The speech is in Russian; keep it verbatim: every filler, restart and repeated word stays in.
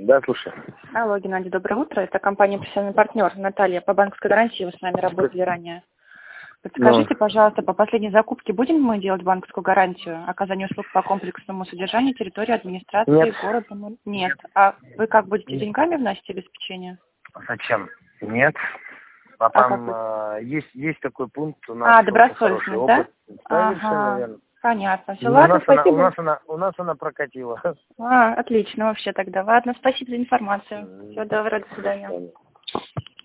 Да, слушай. Алло, Геннадий, доброе утро. Это компания «Профессиональный партнер». Наталья, по банковской гарантии вы с нами работали ранее. Подскажите, Ну, пожалуйста, по последней закупке будем мы делать банковскую гарантию? Оказание услуг по комплексному содержанию территории администрации нет. города? Ну, Нет. А вы как будете деньгами вносить обеспечение? Зачем? Нет. А А как там вы? а, есть, есть такой пункт, у нас А, очень хороший добросовестность, да? опыт. Совершенно Ага, верно. понятно. Все, У ладно, нас она, у спасибо. нас она, у нас она прокатила. А, отлично вообще тогда. Ладно, спасибо за информацию. М, Всего доброго, до До свидания. свидания.